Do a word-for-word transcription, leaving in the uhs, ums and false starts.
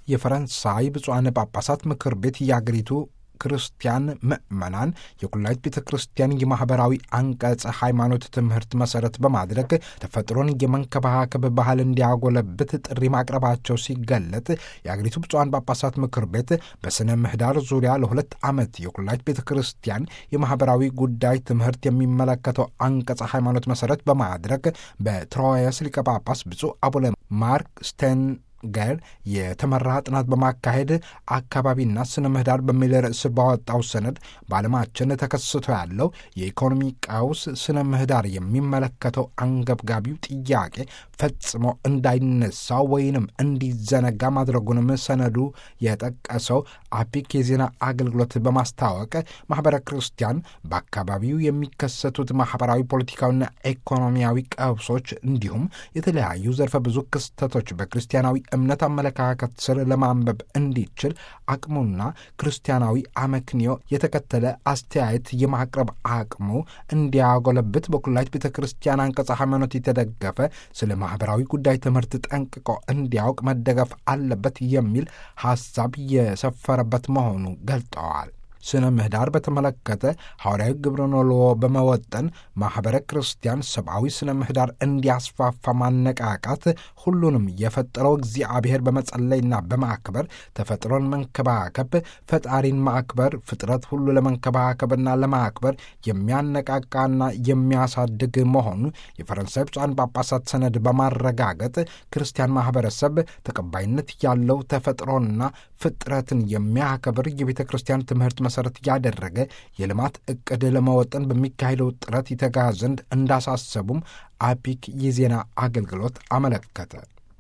የፈረንሳይ ብፁዓን ጳጳሳት ምክር ቤት የአገሪቱ ክርስቲያን ምዕመናን የኩላይት ቤተ ክርስቲያን የማኅበራዊ አንቀጽ ሃይማኖት ትምህርት መሠረት በማድረግ ተፈጥሮን የመንከባከብ ባህል እንዲያጎለብት ጥሪ ማቅረባቸው ሲገለጥ የአገሪቱ ብፁዓን ጳጳሳት ምክር ቤት በሥነ ምህዳር ዙሪያ ለሁለት ዓመት የኩላይት ቤተ ክርስቲያን የማኅበራዊ ጉዳይ ትምህርት የሚመለከተው አንቀጽ ሃይማኖት መሠረት በማድረግ በትሮያስ ሊቀ ጳጳስ ብፁዕ አቡነ ማርክ ስቴን ጋር የተመራ ጥናት በማካሄድ አካባቢና ስነ ምህዳር በሚል ርዕስ ባወጣው ሰነድ በዓለማችን ተከስቶ ያለው የኢኮኖሚ ቀውስ ስነ ምህዳር የሚመለከተው አንገብጋቢው ጥያቄ ፈጽሞ እንዳይነሳ ወይንም እንዲዘነጋ ማድረጉንም ሰነዱ የጠቀሰው አፒክ የዜና አገልግሎት በማስታወቅ ማኅበረ ክርስቲያን በአካባቢው የሚከሰቱት ማኅበራዊ፣ ፖለቲካዊና ኢኮኖሚያዊ ቀውሶች እንዲሁም የተለያዩ ዘርፈ ብዙ ክስተቶች በክርስቲያናዊ እምነት አመለካከት ስር ለማንበብ እንዲችል አቅሙና ክርስቲያናዊ አመክንዮ የተከተለ አስተያየት የማቅረብ አቅሙ እንዲያጎለብት በኩላይት ቤተ ክርስቲያን አንቀጸ ሃይማኖት የተደገፈ ስለ ማኅበራዊ ጉዳይ ትምህርት ጠንቅቆ እንዲያውቅ መደገፍ አለበት የሚል ሐሳብ የሰፈረበት መሆኑ ገልጠዋል። ስነ ምህዳር በተመለከተ ሐዋርያዊ ግብረኖልዎ በመወጠን ማኅበረ ክርስቲያን ሰብአዊ ስነ ምህዳር እንዲያስፋፋ ማነቃቃት፣ ሁሉንም የፈጠረው እግዚአብሔር በመጸለይና በማክበር ተፈጥሮን መንከባከብ፣ ፈጣሪን ማክበር ፍጥረት ሁሉ ለመንከባከብና ለማክበር የሚያነቃቃና የሚያሳድግ መሆኑ የፈረንሳይ ብፁዓን ጳጳሳት ሰነድ በማረጋገጥ ክርስቲያን ማኅበረሰብ ተቀባይነት ያለው ተፈጥሮንና ፍጥረትን የሚያከብር የቤተ ክርስቲያን ትምህርት መሰረት ያደረገ የልማት ዕቅድ ለመወጠን በሚካሄደው ጥረት ይተጋ ዘንድ እንዳሳሰቡም አፒክ የዜና አገልግሎት አመለከተ።